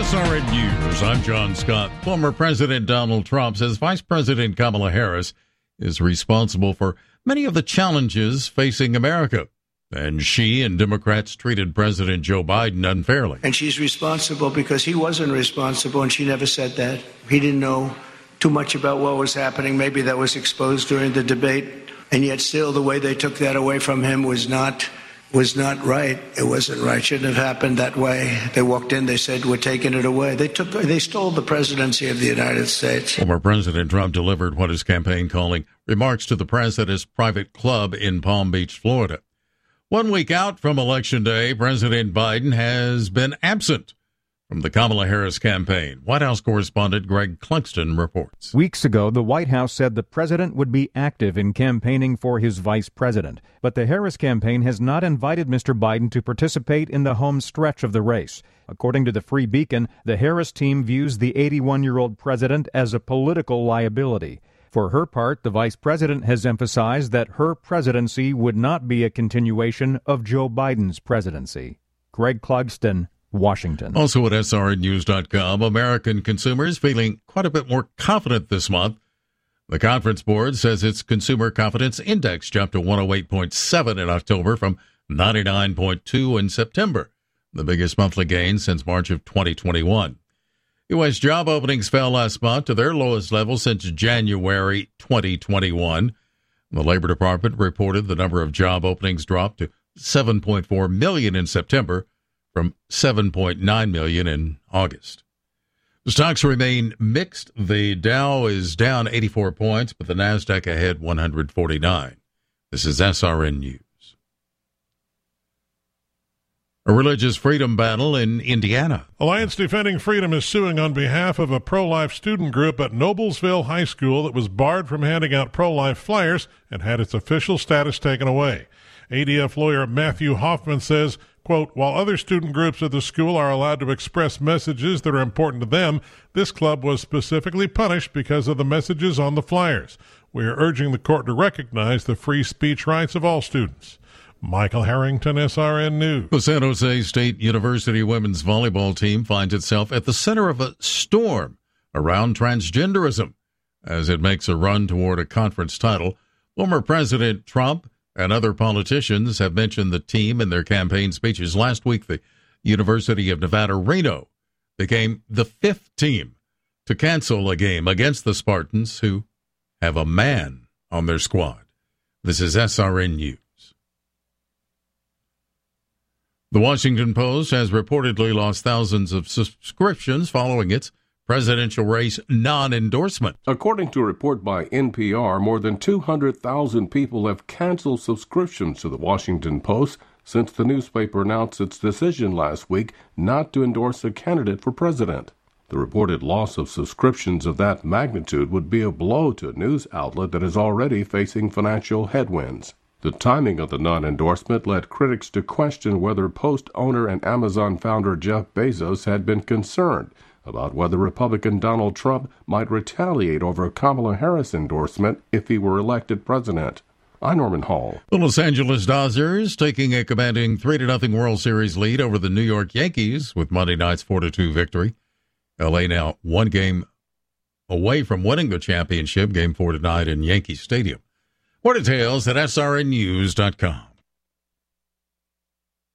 SRN News, I'm John Scott. Former President Donald Trump says Vice President Kamala Harris is responsible for many of the challenges facing America. And she and Democrats treated President Joe Biden unfairly. And she's responsible because he wasn't responsible, and she never said that. He didn't know too much about what was happening. Maybe that was exposed during the debate. And yet still the way they took that away from him was not right. It wasn't right. Shouldn't have happened that way. They walked in, they said, we're taking it away. They stole the presidency of the United States. Former President Trump delivered what his campaign calling remarks to the press at his private club in Palm Beach, Florida. 1 week out from Election Day, President Biden has been absent from the Kamala Harris campaign. White House correspondent Greg Clugston reports. Weeks ago, the White House said the president would be active in campaigning for his vice president. But the Harris campaign has not invited Mr. Biden to participate in the home stretch of the race. According to the Free Beacon, the Harris team views the 81-year-old president as a political liability. For her part, the vice president has emphasized that her presidency would not be a continuation of Joe Biden's presidency. Greg Clugston, Washington. Also at SRNnews.com, American consumers feeling quite a bit more confident this month. The Conference Board says its Consumer Confidence Index jumped to 108.7 in October from 99.2 in September, the biggest monthly gain since March of 2021. U.S. job openings fell last month to their lowest level since January 2021. The Labor Department reported the number of job openings dropped to 7.4 million in September, from 7.9 million in August. The stocks remain mixed. The Dow is down 84 points, but the Nasdaq ahead 149. This is SRN News. A religious freedom battle in Indiana. Alliance Defending Freedom is suing on behalf of a pro-life student group at Noblesville High School that was barred from handing out pro-life flyers and had its official status taken away. ADF lawyer Matthew Hoffman says, quote, while other student groups at the school are allowed to express messages that are important to them, this club was specifically punished because of the messages on the flyers. We are urging the court to recognize the free speech rights of all students. Michael Harrington, SRN News. The San Jose State University women's volleyball team finds itself at the center of a storm around transgenderism as it makes a run toward a conference title. Former President Trump and other politicians have mentioned the team in their campaign speeches. Last week, the University of Nevada, Reno became the fifth team to cancel a game against the Spartans, who have a man on their squad. This is SRN News. The Washington Post has reportedly lost thousands of subscriptions following its presidential race non-endorsement. According to a report by NPR, more than 200,000 people have canceled subscriptions to the Washington Post since the newspaper announced its decision last week not to endorse a candidate for president. The reported loss of subscriptions of that magnitude would be a blow to a news outlet that is already facing financial headwinds. The timing of the non-endorsement led critics to question whether Post owner and Amazon founder Jeff Bezos had been concerned about whether Republican Donald Trump might retaliate over a Kamala Harris endorsement if he were elected president. I'm Norman Hall. The Los Angeles Dodgers taking a commanding 3-0 World Series lead over the New York Yankees with Monday night's 4-2 victory. L.A. now one game away from winning the championship, Game 4 tonight in Yankee Stadium. More details at srnnews.com.